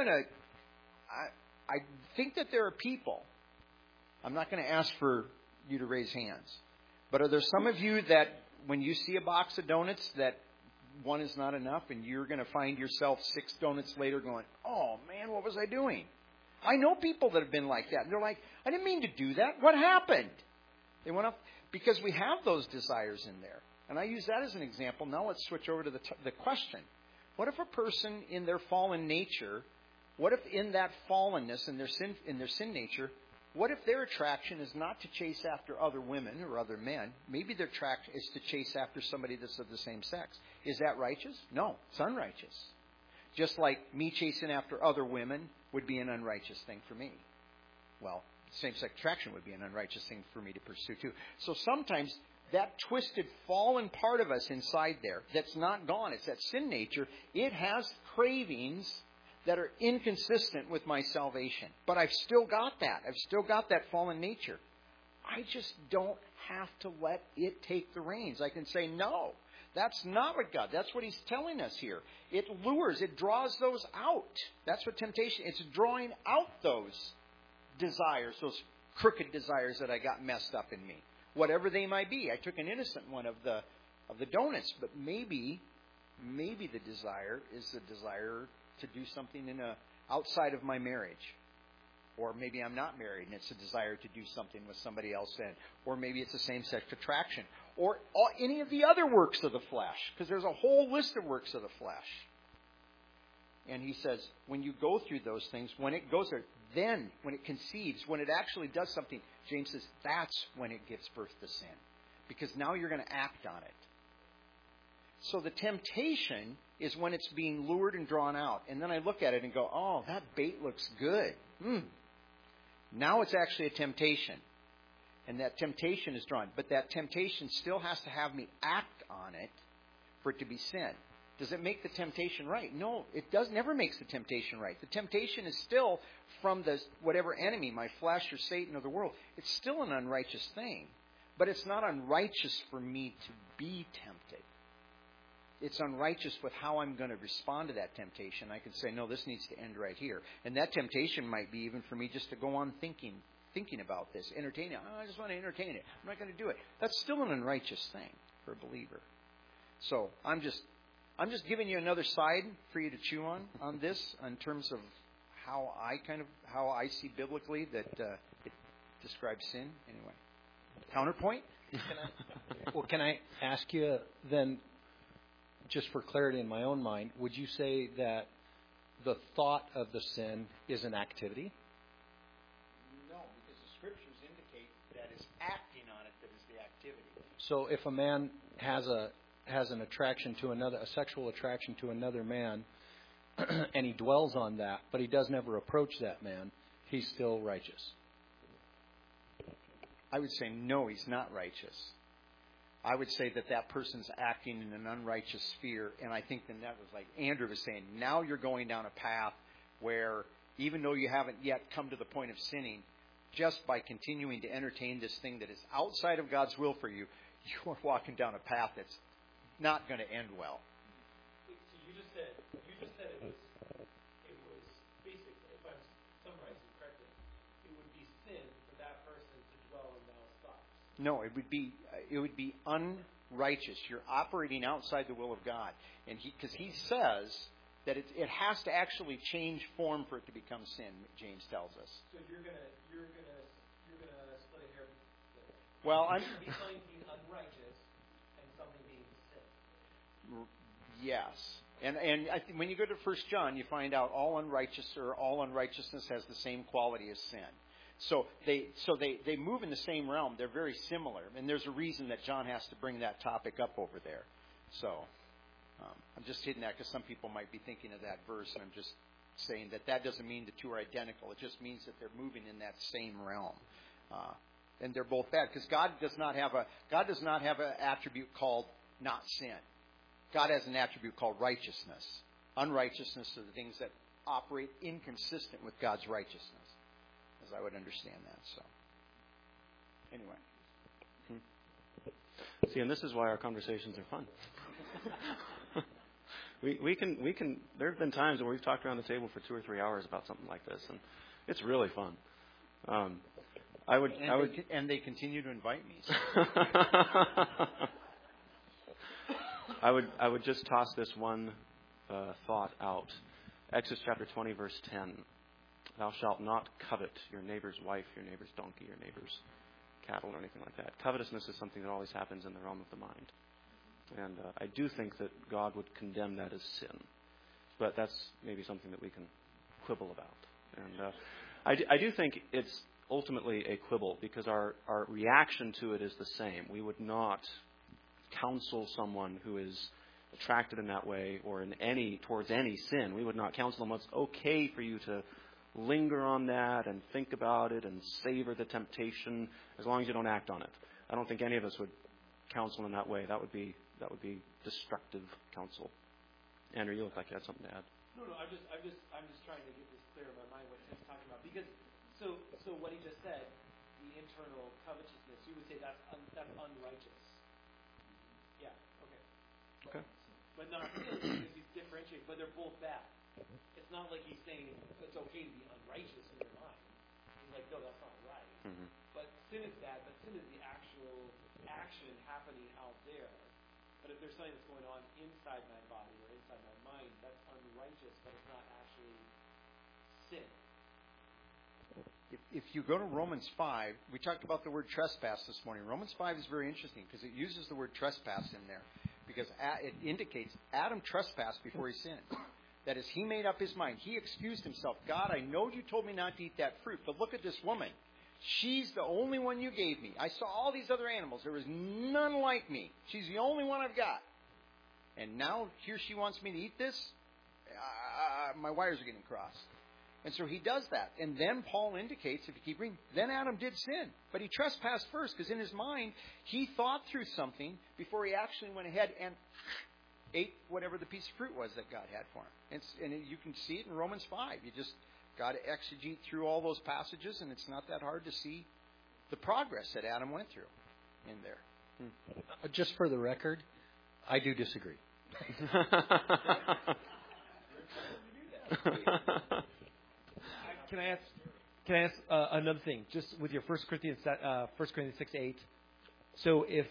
Speaker 3: think that there are people, I'm not going to ask for you to raise hands, but are there some of you that when you see a box of donuts that one is not enough and you're going to find yourself 6 donuts later going, oh man, what was I doing? I know people that have been like that. And they're like, I didn't mean to do that. What happened? They went up because we have those desires in there. And I use that as an example. Now let's switch over to the question. What if a person in their fallen nature, what if in that fallenness, in their sin nature, what if their attraction is not to chase after other women or other men? Maybe their attraction is to chase after somebody that's of the same sex. Is that righteous? No, it's unrighteous. Just like me chasing after other women would be an unrighteous thing for me. Well, same-sex attraction would be an unrighteous thing for me to pursue too. So sometimes that twisted, fallen part of us inside there that's not gone, it's that sin nature, it has cravings that are inconsistent with my salvation. But I've still got that. I've still got that fallen nature. I just don't have to let it take the reins. I can say, no, that's not what God, that's what He's telling us here. It lures, it draws those out. That's what temptation, it's drawing out those desires, those crooked desires that I got messed up in me. Whatever they might be. I took an innocent one of the donuts, but maybe the desire is the desire to do something outside of my marriage. Or maybe I'm not married and it's a desire to do something with somebody else then. Or maybe it's the same-sex attraction. Or any of the other works of the flesh. Because there's a whole list of works of the flesh. And he says, when you go through those things, when it goes there, then when it conceives, when it actually does something, James says, that's when it gives birth to sin. Because now you're going to act on it. So the temptation is when it's being lured and drawn out. And then I look at it and go, oh, that bait looks good. Now it's actually a temptation. And that temptation is drawn. But that temptation still has to have me act on it for it to be sin. Does it make the temptation right? No, it never makes the temptation right. The temptation is still from whatever enemy, my flesh or Satan or the world. It's still an unrighteous thing. But it's not unrighteous for me to be tempted. It's unrighteous with how I'm going to respond to that temptation. I can say, no, this needs to end right here. And that temptation might be even for me just to go on thinking about this, entertaining it. I just want to entertain it. I'm not going to do it. That's still an unrighteous thing for a believer. So I'm just giving you another side for you to chew on this in terms of how I see biblically that it describes sin. Anyway, counterpoint.
Speaker 2: Can I ask you then? Just for clarity in my own mind, would you say that the thought of the sin is an activity?
Speaker 3: No, because the Scriptures indicate that it's acting on it that is the activity.
Speaker 2: So if a man has an attraction to another, a sexual attraction to another man, and he dwells on that, but he does never approach that man, he's still righteous?
Speaker 3: I would say no, he's not righteous. I would say that person's acting in an unrighteous sphere, and I think that was like Andrew was saying, now you're going down a path where even though you haven't yet come to the point of sinning, just by continuing to entertain this thing that is outside of God's will for you, you are walking down a path that's not going to end well.
Speaker 5: So you just said it was basically, if I'm summarizing correctly, it would be sin for that person to dwell in those thoughts.
Speaker 3: No, it would be unrighteous. You're operating outside the will of God, and because he says that it has to actually change form for it to become sin. James tells us.
Speaker 5: So you're gonna
Speaker 3: Well,
Speaker 5: There should be something being unrighteous and something being sin.
Speaker 3: yes. And I think when you go to 1 John, you find out all unrighteousness has the same quality as sin. So they move in the same realm. They're very similar. And there's a reason that John has to bring that topic up over there. So I'm just hitting that because some people might be thinking of that verse, and I'm just saying that doesn't mean the two are identical. It just means that they're moving in that same realm. And they're both bad because God does not have an attribute called not sin. God has an attribute called righteousness. Unrighteousness are the things that operate inconsistent with God's righteousness, as I would understand that. So, anyway.
Speaker 1: See, and this is why our conversations are fun. we can. There have been times where we've talked around the table for 2 or 3 hours about something like this, and it's really fun.
Speaker 3: And they continue to invite me. So.
Speaker 1: I would just toss this one thought out. Exodus chapter 20, verse 10. Thou shalt not covet your neighbor's wife, your neighbor's donkey, your neighbor's cattle, or anything like that. Covetousness is something that always happens in the realm of the mind. And I do think that God would condemn that as sin. But that's maybe something that we can quibble about. And I do think it's ultimately a quibble because our reaction to it is the same. We would not counsel someone who is attracted in that way or towards any sin. We would not counsel them. It's okay for you to linger on that and think about it and savor the temptation as long as you don't act on it. I don't think any of us would counsel in that way. That would be destructive counsel. Andrew, you look like you had something to add.
Speaker 5: No, I'm just trying to get this clear in my mind what Tim's talking about because so what he just said, the internal covetousness, you would say that's unrighteous. Yeah. Okay. But not really because he's differentiating. But they're both bad. It's not like he's saying it's okay to be unrighteous in your mind. He's like, no, that's not right.
Speaker 1: Mm-hmm.
Speaker 5: But sin is bad. But sin is the actual action happening out there. But if there's something that's going on inside my body or inside my mind, that's unrighteous, but it's not actually sin.
Speaker 3: If you go to Romans 5, we talked about the word trespass this morning. Romans 5 is very interesting because it uses the word trespass in there because it indicates Adam trespassed before he sinned. That is, he made up his mind. He excused himself. God, I know you told me not to eat that fruit, but look at this woman. She's the only one you gave me. I saw all these other animals. There was none like me. She's the only one I've got. And now here she wants me to eat this? My wires are getting crossed. And so he does that. And then Paul indicates, if you keep reading, then Adam did sin. But he trespassed first because in his mind, he thought through something before he actually went ahead and ate whatever the piece of fruit was that God had for him. And you can see it in Romans 5. You just got to exegete through all those passages, and it's not that hard to see the progress that Adam went through in there.
Speaker 2: Just for the record, I do disagree.
Speaker 5: Can I ask another thing? Just with your 1 Corinthians 6:8. So if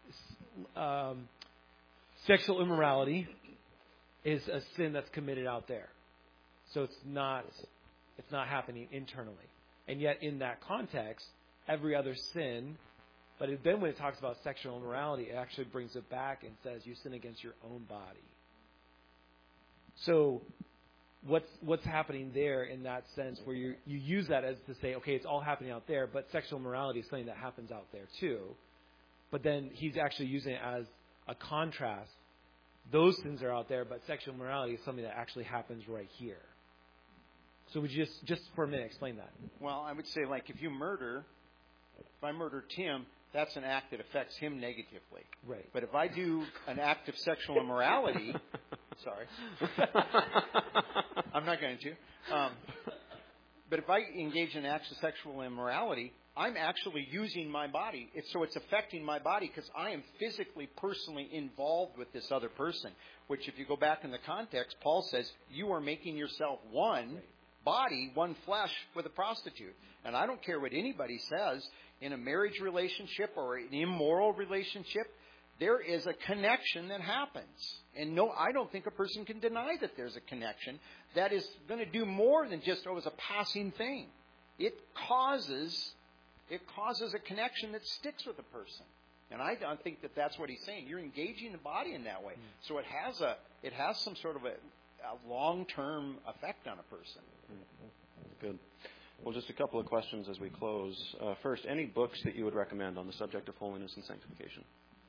Speaker 5: sexual immorality is a sin that's committed out there, so it's not happening internally, and yet in that context, every other sin. But then when it talks about sexual immorality, it actually brings it back and says you sin against your own body. So what's happening there in that sense where you use that as to say, okay, it's all happening out there, but sexual immorality is something that happens out there too. But then he's actually using it as a contrast. Those sins are out there, but sexual immorality is something that actually happens right here. So would you just for a minute explain that?
Speaker 3: Well, I would say, like, if I murder Tim, that's an act that affects him negatively.
Speaker 5: Right.
Speaker 3: But if I do an act of sexual immorality, sorry, I'm not going to. But if I engage in acts of sexual immorality, I'm actually using my body. So it's affecting my body because I am physically, personally involved with this other person. Which, if you go back in the context, Paul says, you are making yourself one body, one flesh with a prostitute. And I don't care what anybody says, in a marriage relationship or an immoral relationship, there is a connection that happens. And no, I don't think a person can deny that there's a connection that is going to do more than just, it's a passing thing. It causes it causes a connection that sticks with a person. And I don't think that that's what he's saying. You're engaging the body in that way. So it has some sort of a long-term effect on a person.
Speaker 1: Good. Well, just a couple of questions as we close. First, any books that you would recommend on the subject of holiness and sanctification?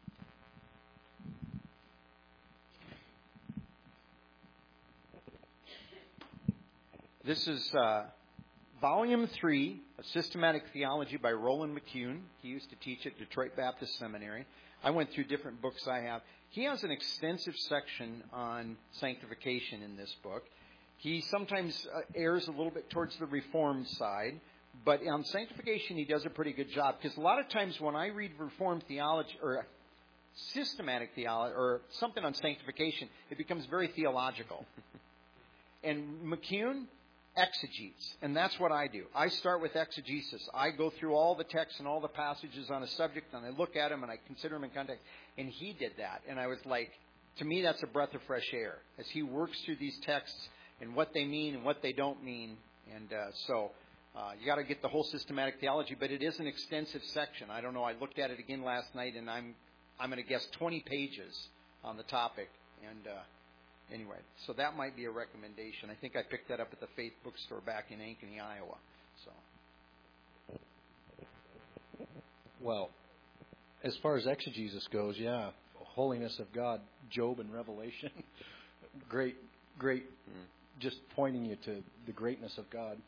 Speaker 3: This is Volume 3 of Systematic Theology by Roland McCune. He used to teach at Detroit Baptist Seminary. I went through different books I have. He has an extensive section on sanctification in this book. He sometimes errs a little bit towards the Reformed side, but on sanctification he does a pretty good job. Because a lot of times when I read Reformed theology or systematic theology or something on sanctification, it becomes very theological. And McCune exegetes, and that's what I do. I start with exegesis. I go through all the texts and all the passages on a subject, and I look at them and I consider them in context. And he did that, and I was like, to me, that's a breath of fresh air as he works through these texts and what they mean and what they don't mean. And so you got to get the whole systematic theology, but it is an extensive section. I don't know. I looked at it again last night, and I'm going to guess 20 pages on the topic. And anyway, so that might be a recommendation. I think I picked that up at the Faith Bookstore back in Ankeny, Iowa. So,
Speaker 2: well, as far as exegesis goes, yeah, holiness of God, Job and Revelation, great, just pointing you to the greatness of God.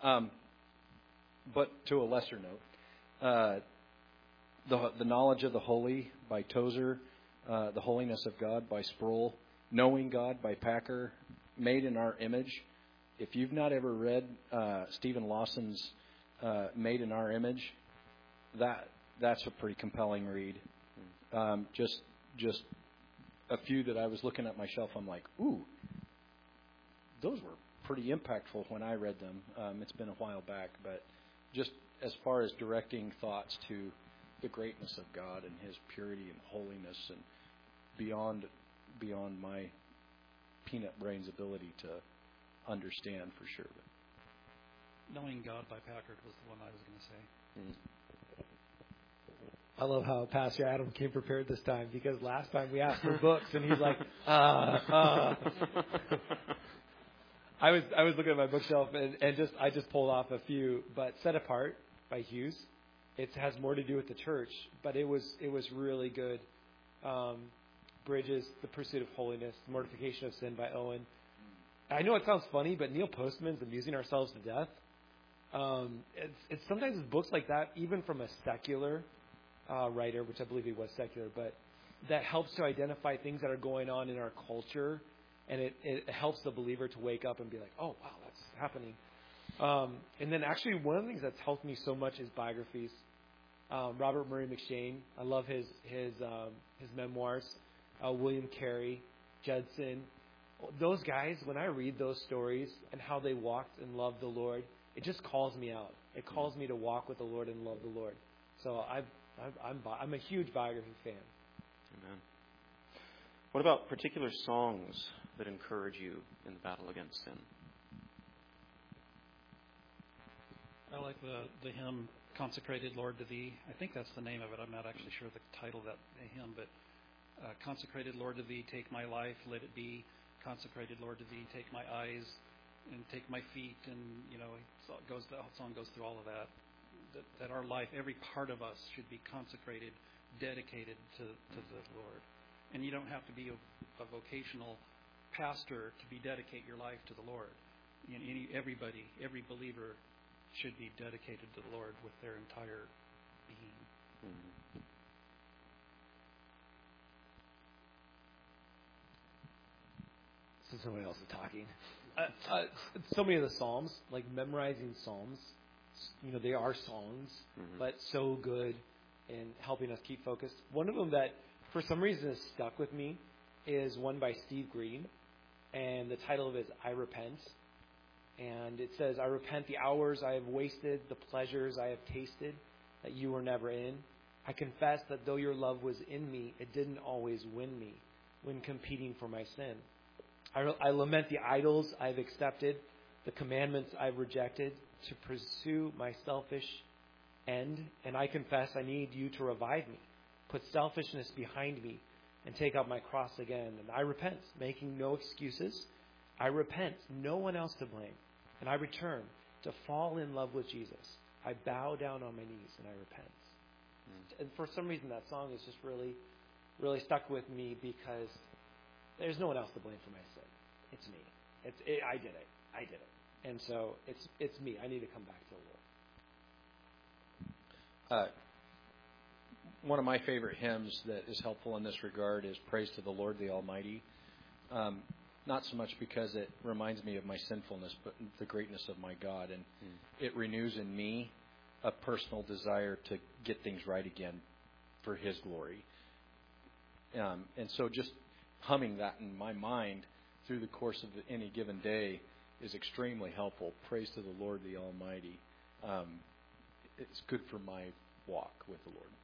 Speaker 2: But to a lesser note, the Knowledge of the Holy by Tozer, The Holiness of God by Sproul, Knowing God by Packer, Made in Our Image. If you've not ever read Stephen Lawson's Made in Our Image, that's a pretty compelling read. Just a few that I was looking at my shelf, I'm like, ooh, those were pretty impactful when I read them. It's been a while back, but just as far as directing thoughts to the greatness of God and His purity and holiness and beyond my peanut brain's ability to understand for sure.
Speaker 4: Knowing God by Packard was the one I was going to say.
Speaker 5: I love how Pastor Adam came prepared this time, because last time we asked for books and he's like, I was looking at my bookshelf and I just pulled off a few, but Set Apart by Hughes. It has more to do with the church, but it was really good. Bridges, The Pursuit of Holiness, Mortification of Sin by Owen. I know it sounds funny, but Neil Postman's Amusing Ourselves to Death. It's sometimes it's books like that, even from a secular writer, which I believe he was secular, but that helps to identify things that are going on in our culture, and it helps the believer to wake up and be like, oh, wow, that's happening. And then actually one of the things that's helped me so much is biographies. Robert Murray McShane, I love his memoirs. William Carey, Judson. Those guys, when I read those stories and how they walked and loved the Lord, it just calls me out. It calls me to walk with the Lord and love the Lord. So I'm a huge biography fan.
Speaker 1: Amen. What about particular songs that encourage you in the battle against sin?
Speaker 4: I like the hymn "Consecrated Lord to Thee." I think that's the name of it. I'm not actually sure the title of that hymn, but "Consecrated Lord to Thee, take my life, let it be. Consecrated Lord to Thee, take my eyes and take my feet." And the song goes through all of that. That our life, every part of us, should be consecrated, dedicated to the Lord. And you don't have to be a vocational pastor to dedicate your life to the Lord. Every believer should be dedicated to the Lord with their entire being.
Speaker 1: Mm-hmm.
Speaker 5: So somebody else is talking. So many of the Psalms, like memorizing Psalms, they are songs, but so good in helping us keep focused. One of them that, for some reason, has stuck with me is one by Steve Green, and the title of it is "I Repent." And it says, "I repent the hours I have wasted, the pleasures I have tasted that you were never in. I confess that though your love was in me, it didn't always win me when competing for my sin. I lament the idols I've accepted, the commandments I've rejected to pursue my selfish end, and I confess I need you to revive me. Put selfishness behind me and take up my cross again. And I repent, making no excuses. I repent, no one else to blame. And I return to fall in love with Jesus. I bow down on my knees and I repent. And for some reason that song is just really, really stuck with me because there's no one else to blame for my sin. It's me. I did it. And so it's me. I need to come back to the Lord.
Speaker 2: One of my favorite hymns that is helpful in this regard is Praise to the Lord the Almighty. Not so much because it reminds me of my sinfulness, but the greatness of my God. And it renews in me a personal desire to get things right again for His glory. And so just humming that in my mind through the course of any given day is extremely helpful. Praise to the Lord the Almighty. It's good for my walk with the Lord.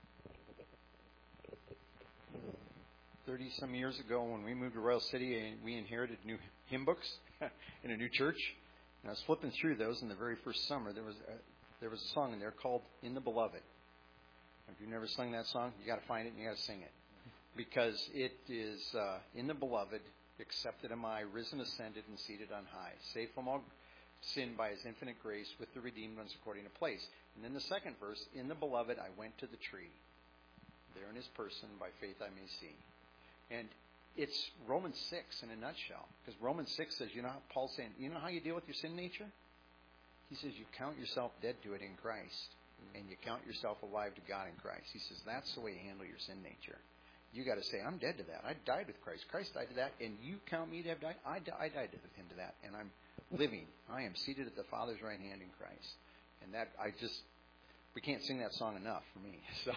Speaker 3: 30-some years ago when we moved to Royal City, we inherited new hymn books in a new church. And I was flipping through those in the very first summer. There was a song in there called In the Beloved. If you've never sung that song, you got to find it and you got to sing it. Because it is, in the Beloved, accepted am I, risen, ascended, and seated on high, saved from all sin by His infinite grace, with the redeemed ones according to place. And then the second verse, in the Beloved I went to the tree. There in His person, by faith I may see. And it's Romans 6 in a nutshell. Because Romans 6 says, Paul's saying, you know how you deal with your sin nature? He says you count yourself dead to it in Christ. And you count yourself alive to God in Christ. He says that's the way you handle your sin nature. You got to say, I'm dead to that. I died with Christ. Christ died to that. And you count me to have died? I died with Him to that. And I'm living. I am seated at the Father's right hand in Christ. And that, we can't sing that song enough for me. So.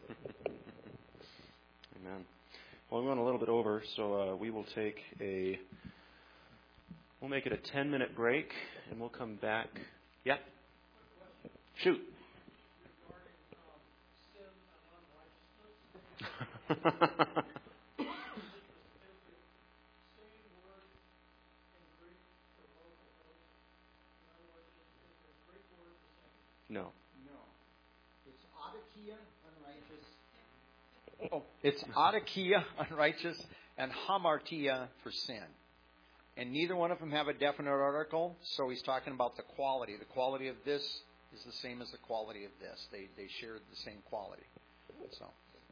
Speaker 1: Amen. Well, we went a little bit over, so we'll make it a 10-minute break, and we'll come back. Yeah? Shoot. No.
Speaker 3: It's adakia, unrighteous. It's adakia, unrighteous, and hamartia for sin. And neither one of them have a definite article, so he's talking about the quality. The quality of this is the same as the quality of this. They share the same quality. So.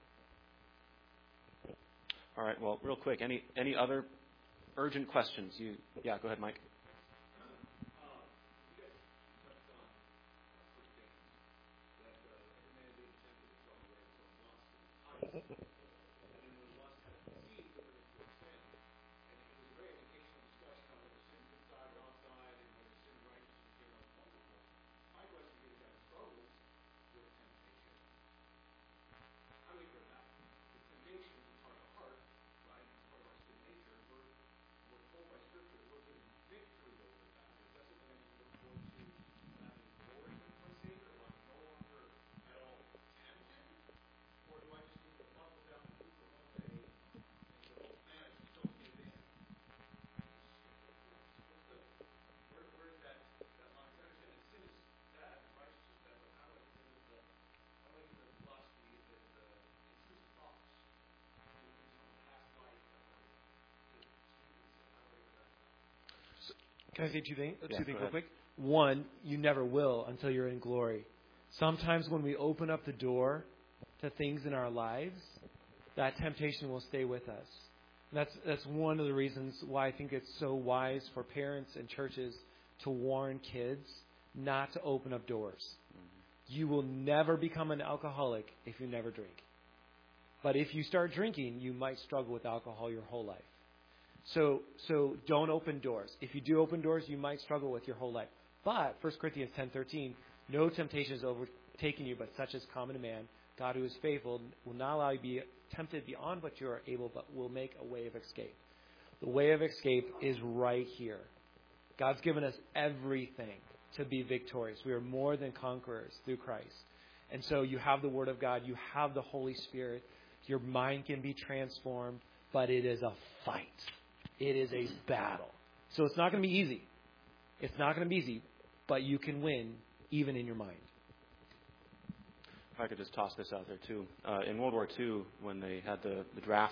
Speaker 1: All right, well, real quick, any other urgent questions? Yeah, go ahead, Mike.
Speaker 5: Can I say two things
Speaker 1: Yeah,
Speaker 5: real quick? One, you never will until you're in glory. Sometimes when we open up the door to things in our lives, that temptation will stay with us. And that's one of the reasons why I think it's so wise for parents and churches to warn kids not to open up doors. You will never become an alcoholic if you never drink. But if you start drinking, you might struggle with alcohol your whole life. So don't open doors. If you do open doors, you might struggle with your whole life. But 1 Corinthians 10:13, no temptation is overtaken you, but such as common to man. God, who is faithful, will not allow you to be tempted beyond what you are able, but will make a way of escape. The way of escape is right here. God's given us everything to be victorious. We are more than conquerors through Christ. And so you have the Word of God. You have the Holy Spirit. Your mind can be transformed, but it is a fight. It is a battle. So it's not going to be easy. It's not going to be easy, but you can win even in your mind.
Speaker 1: if I could just toss this out there too. In World War II, when they had the draft,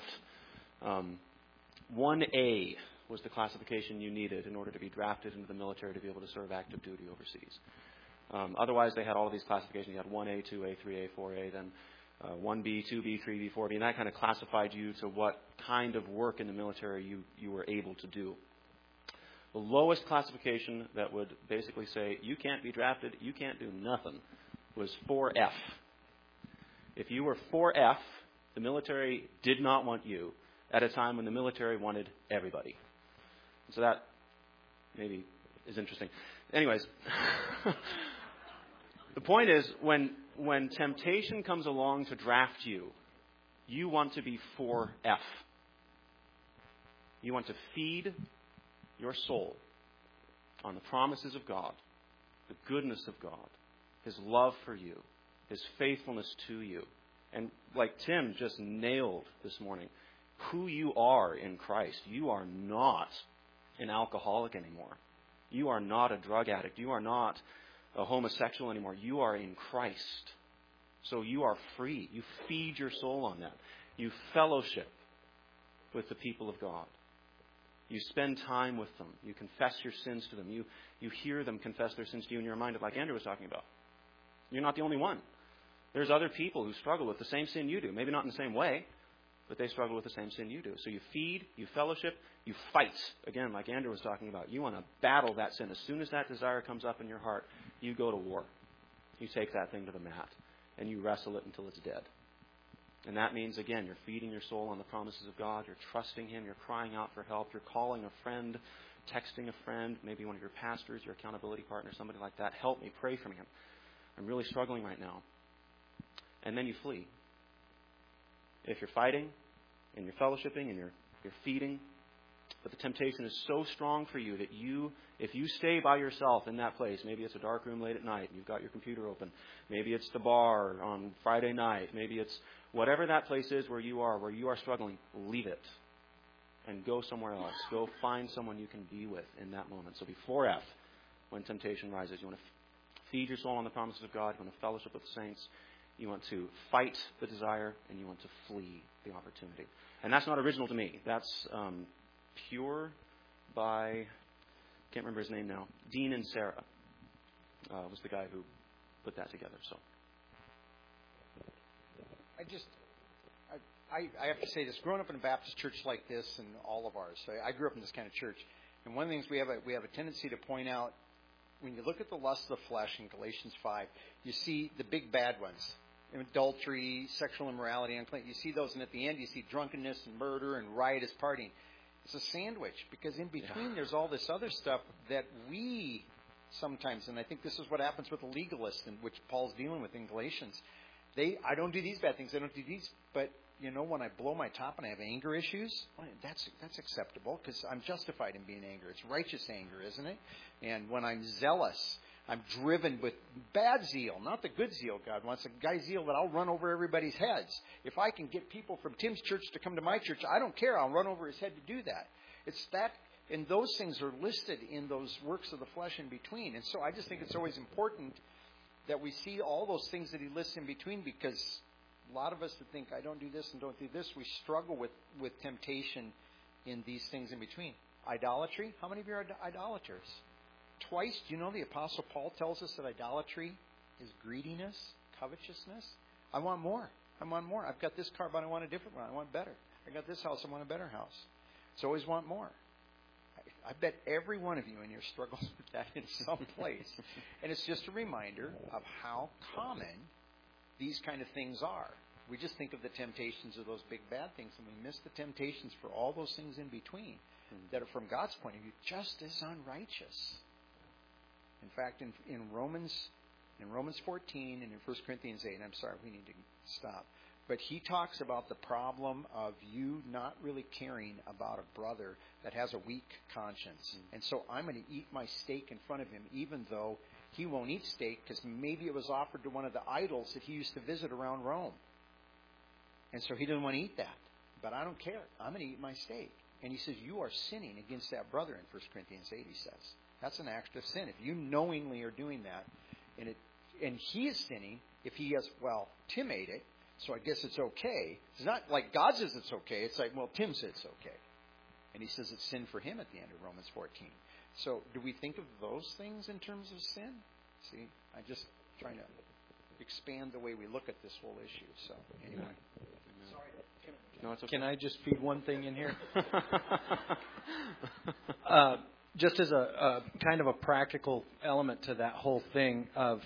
Speaker 1: 1A was the classification you needed in order to be drafted into the military to be able to serve active duty overseas. Otherwise, they had all of these classifications. You had 1A, 2A, 3A, 4A, then 1B, 2B, 3B, 4B, and that kind of classified you to what kind of work in the military you were able to do. The lowest classification that would basically say you can't be drafted, you can't do nothing, was 4F. If you were 4F, the military did not want you at a time when the military wanted everybody. So that maybe is interesting. Anyways, the point is when temptation comes along to draft you, you want to be 4F. You want to feed your soul on the promises of God, the goodness of God, His love for you, His faithfulness to you. And like Tim just nailed this morning, who you are in Christ. You are not an alcoholic anymore. You are not a drug addict. You are not a homosexual anymore. You are in Christ. So you are free. You feed your soul on that. You fellowship with the people of God. You spend time with them. You confess your sins to them. You hear them confess their sins to you, and you're reminded, like Andrew was talking about. You're not the only one. There's other people who struggle with the same sin you do. Maybe not in the same way, but they struggle with the same sin you do. So you feed, you fellowship, you fight. Again, like Andrew was talking about, you want to battle that sin. As soon as that desire comes up in your heart, you go to war. You take that thing to the mat, and you wrestle it until it's dead. And that means, again, you're feeding your soul on the promises of God. You're trusting Him. You're crying out for help. You're calling a friend, texting a friend, maybe one of your pastors, your accountability partner, somebody like that. Help me. Pray for me. I'm really struggling right now. And then you flee. If you're fighting and you're fellowshipping and you're feeding, but the temptation is so strong for you that if you stay by yourself in that place, maybe it's a dark room late at night and you've got your computer open, maybe it's the bar on Friday night, maybe it's whatever that place is where you are struggling, leave it and go somewhere else. Go find someone you can be with in that moment. So before F, when temptation rises, you want to feed your soul on the promises of God, you want to fellowship with the saints, you want to fight the desire, and you want to flee the opportunity. And that's not original to me. That's Pure by, can't remember his name now, Dean and Sarah was the guy who put that together. So
Speaker 3: I have to say this. Growing up in a Baptist church like this, and all of ours, I grew up in this kind of church, and one of the things we have a tendency to point out when you look at the lust of the flesh in Galatians 5, you see the big bad ones. Adultery, sexual immorality, unclean. You see those, and at the end you see drunkenness and murder and riotous partying. It's a sandwich, because in between there's all this other stuff that we sometimes, and I think this is what happens with the legalists, and which Paul's dealing with in Galatians. I don't do these bad things, I don't do these, but when I blow my top and I have anger issues, well, that's acceptable, because I'm justified in being angry. It's righteous anger, isn't it? And when I'm zealous, I'm driven with bad zeal, not the good zeal God wants, a guy zeal that I'll run over everybody's heads. If I can get people from Tim's church to come to my church, I don't care. I'll run over his head to do that. It's that, and those things are listed in those works of the flesh in between. And so I just think it's always important that we see all those things that he lists in between, because a lot of us that think, I don't do this and don't do this, we struggle with temptation in these things in between. Idolatry. How many of you are idolaters? Twice, do you know the Apostle Paul tells us that idolatry is greediness, covetousness? I want more. I've got this car, but I want a different one. I want better. I got this house, I want a better house. So always want more. I bet every one of you in here struggles with that in some place. And it's just a reminder of how common these kind of things are. We just think of the temptations of those big bad things, and we miss the temptations for all those things in between that are, from God's point of view, just as unrighteous. In fact, in Romans 14 and in 1 Corinthians 8, I'm sorry, we need to stop. But he talks about the problem of you not really caring about a brother that has a weak conscience. And so I'm going to eat my steak in front of him, even though he won't eat steak, because maybe it was offered to one of the idols that he used to visit around Rome. And so he didn't want to eat that. But I don't care. I'm going to eat my steak. And he says, you are sinning against that brother in 1 Corinthians 8, he says. That's an act of sin. If you knowingly are doing that, and and he is sinning, if he has, well, Tim ate it, so I guess it's okay. It's not like God says it's okay. It's like, well, Tim says it's okay. And he says it's sin for him at the end of Romans 14. So do we think of those things in terms of sin? See, I'm just trying to expand the way we look at this whole issue. So anyway. Sorry, Tim.
Speaker 1: No, it's okay.
Speaker 2: Can I just feed one thing in here? Just as a kind of a practical element to that whole thing of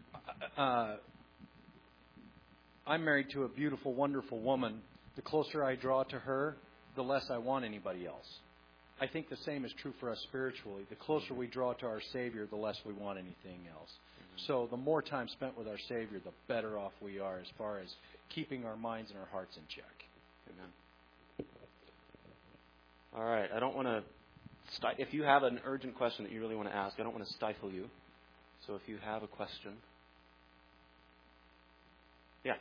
Speaker 2: I'm married to a beautiful, wonderful woman. The closer I draw to her, the less I want anybody else. I think the same is true for us spiritually. The closer we draw to our Savior, the less we want anything else. So the more time spent with our Savior, the better off we are as far as keeping our minds and our hearts in check.
Speaker 1: Amen. All right. I don't want to... if you have an urgent question that you really want to ask, I don't want to stifle you. So if you have a question... Yeah.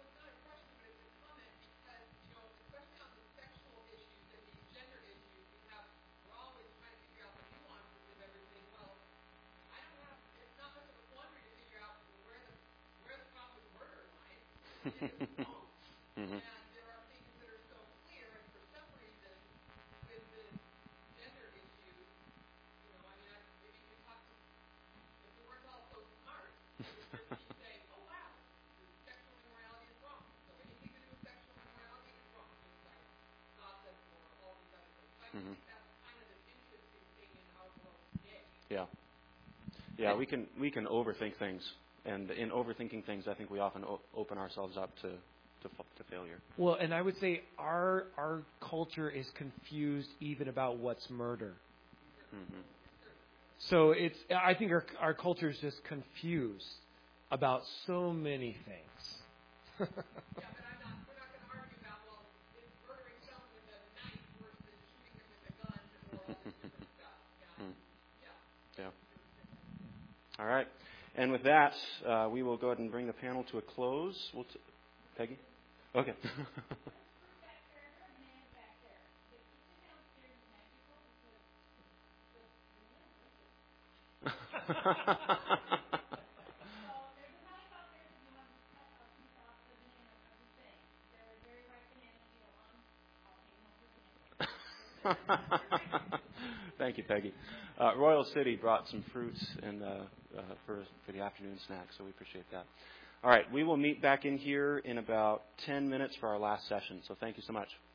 Speaker 1: Mm-hmm. And there are things that are so clear, and for some reason, with the gender issues, maybe you could talk to, if we weren't all so smart, we would say, oh wow, sexual immorality is wrong. So anything to do with sexual immorality is wrong, just like gossip or all these other things. I think that's kind of an interesting thing in our world today. Yeah. Yeah, we can overthink things. And in overthinking things, I think we often open ourselves up to failure.
Speaker 5: Well, and I would say our culture is confused even about what's murder.
Speaker 1: Mm-hmm.
Speaker 5: So I think our culture is just confused about so many things. Yeah, but we're not going to argue about, well, is murdering someone with a knife versus shooting them with a gun or all this different stuff. Yeah.
Speaker 1: All right. And with that, we will go ahead and bring the panel to a close. Peggy? Okay. Thank you, Peggy. Royal City brought some fruits and for the afternoon snack, so we appreciate that. All right, we will meet back in here in about 10 minutes for our last session, so thank you so much.